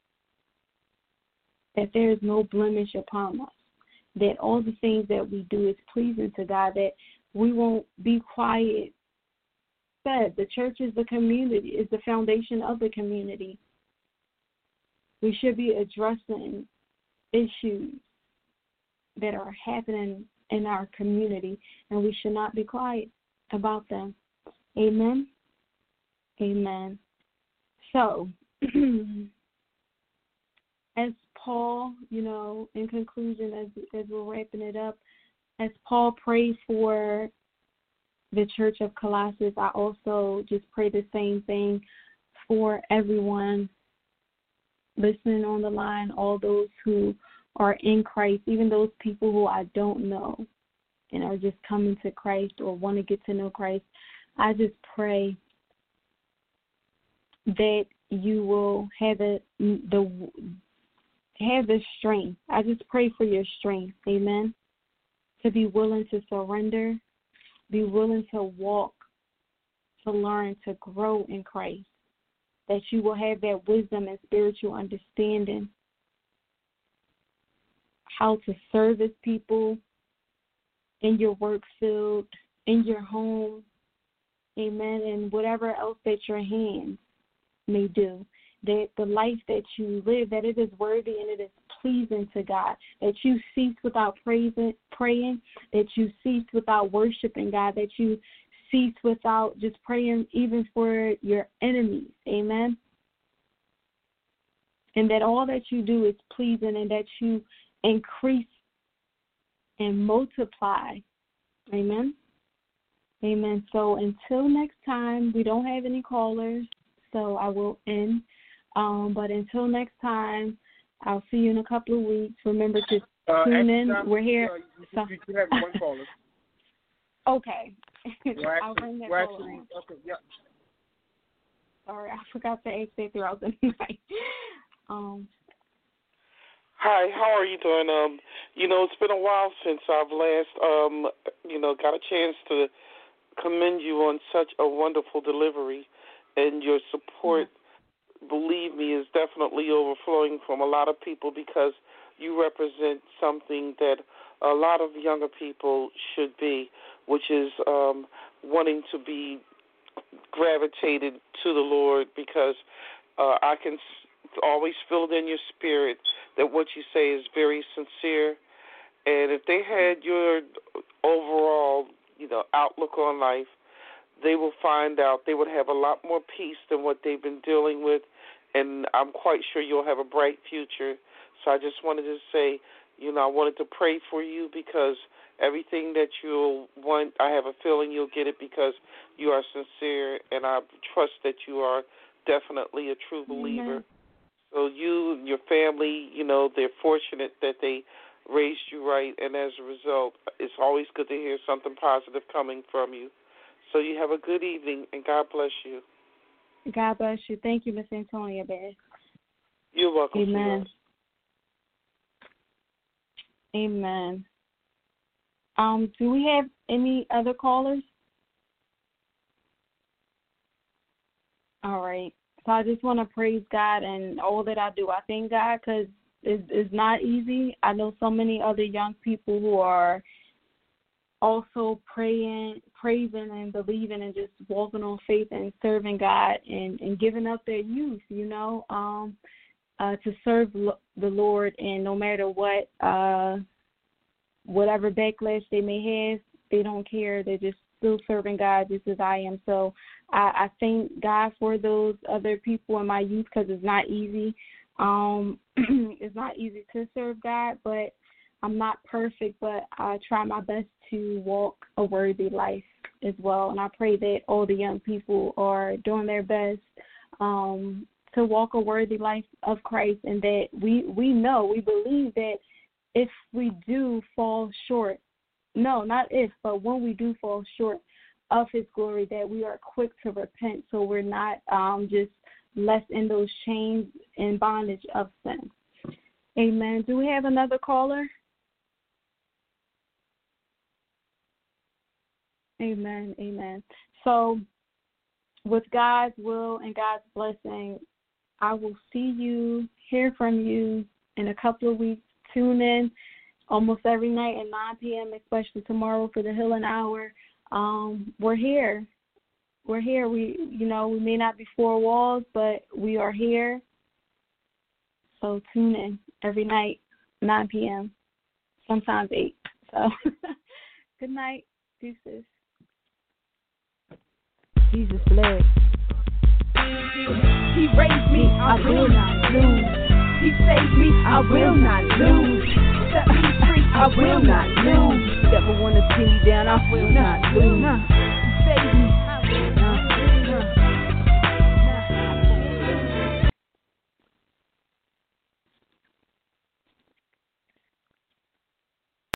That there is no blemish upon us. That all the things that we do is pleasing to God. That we won't be quiet. Said the church is the community, is the foundation of the community. We should be addressing issues that are happening in our community, and we should not be quiet about them. Amen. Amen. So, as Paul, you know, in conclusion, as as we're wrapping it up, as Paul prayed for the church of Colossus, I also just pray the same thing for everyone listening on the line, all those who are in Christ, even those people who I don't know and are just coming to Christ or want to get to know Christ. I just pray that you will have the, the have the strength. I just pray for your strength, amen, to be willing to surrender, be willing to walk, to learn, to grow in Christ, that you will have that wisdom and spiritual understanding, how to service people in your work field, in your home, amen, and whatever else that your hands may do, that the life that you live, that it is worthy and it is pleasing to God, that you cease without praising, praying, that you cease without worshiping God, that you cease without just praying even for your enemies, amen, and that all that you do is pleasing and that you increase and multiply, amen, amen. So until next time, we don't have any callers, so I will end. Um, but until next time, I'll see you in a couple of weeks. Remember to uh, tune in. Time, We're here. Uh, you, so. you, you have one caller. Okay. We're I'll actually, bring that we're caller actually, in. okay, yeah. Sorry, I forgot to ask that throughout the night. Um. Hi, how are you doing? Um, you know, it's been a while since I've last, um, you know, got a chance to commend you on such a wonderful delivery, and your support, mm-hmm. believe me, is definitely overflowing from a lot of people because you represent something that a lot of younger people should be, which is um, wanting to be gravitated to the Lord because uh, I can always feel it in your spirit that what you say is very sincere. And if they had your overall, you know, outlook on life, they will find out they would have a lot more peace than what they've been dealing with, and I'm quite sure you'll have a bright future. So I just wanted to say, you know, I wanted to pray for you because everything that you'll want, I have a feeling you'll get it because you are sincere, and I trust that you are definitely a true believer. Mm-hmm. So you and your family, you know, they're fortunate that they raised you right, and as a result, it's always good to hear something positive coming from you. So you have a good evening, and God bless you. God bless you. Thank you, Miss Antonia Bear. You're welcome. Amen. Amen. Um, do we have any other callers? All right. So I just want to praise God and all that I do. I thank God because it's, it's not easy. I know so many other young people who are also praying, praising and believing and just walking on faith and serving God and, and giving up their youth, you know, um, uh, to serve the Lord. And no matter what, uh, whatever backlash they may have, they don't care. They're just still serving God just as I am. So I, I thank God for those other people in my youth because it's not easy. Um, it's not easy to serve God, but I'm not perfect, but I try my best to walk a worthy life as well. And I pray that all the young people are doing their best um, to walk a worthy life of Christ, and that we, we know, we believe that if we do fall short, no, not if, but when we do fall short of his glory, that we are quick to repent so we're not um, just left in those chains and bondage of sin. Amen. Do we have another caller? Amen. Amen. So with God's will and God's blessing, I will see you, hear from you in a couple of weeks. Tune in almost every night at nine p.m., especially tomorrow for the Healing Hour. Um, we're here. We're here. We, you know, we may not be four walls, but we are here. So tune in every night, nine p.m., sometimes eight. So good night. Deuces. Jesus bless. He raised me, I will not lose. He saved me, I will not lose. Set me free, I will not lose. Never wanna see me down, I will not lose. He saved me.